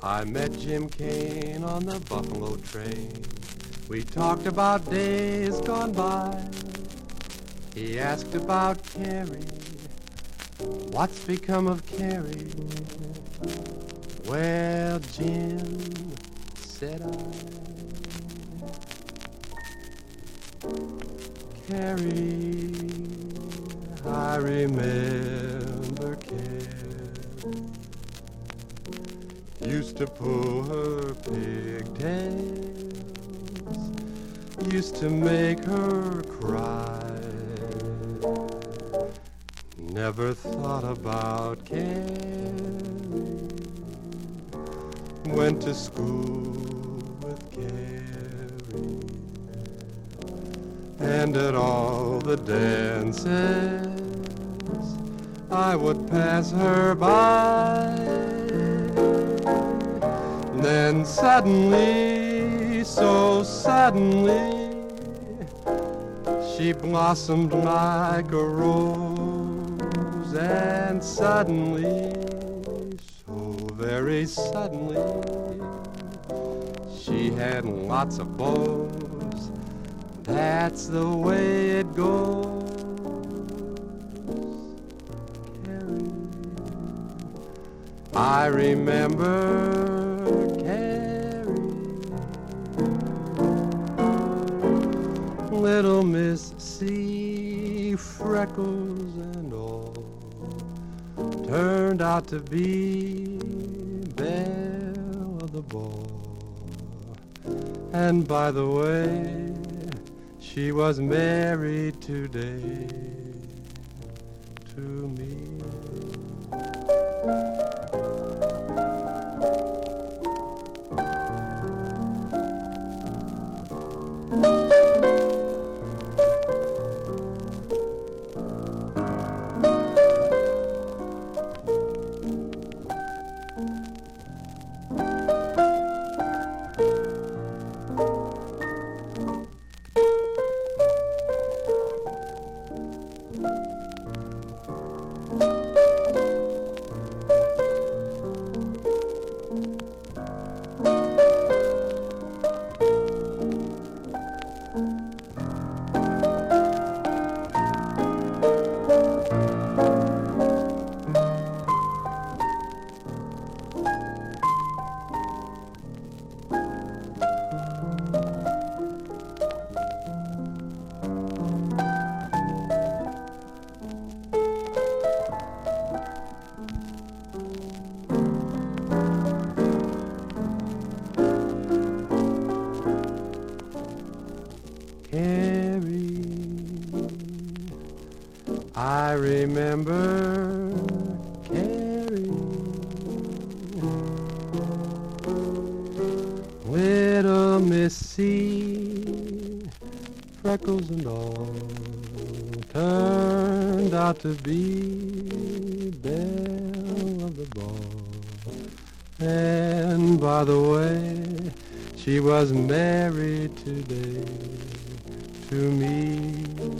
I met Jim Kane on the Buffalo train. We talked about days gone by. He asked about Carrie. What's become of Carrie? Well, Jim, said I, Carrie, I remember Carrie. Used to pull her pigtails, used to make her cry. Never thought about Carrie. Went to school with Carrie, and at all the dances I would pass her by. Then suddenly, so suddenly, she blossomed like a rose, and suddenly, so very suddenly, she had lots of beaux. That's the way it goes. Carrie, I remember little Miss C, freckles and all, turned out to be belle of the ball. And by the way, she was married today to me. Carrie, I remember Carrie, little Miss C, freckles and all, turned out to be belle of the ball. And by the way, she was married today to me.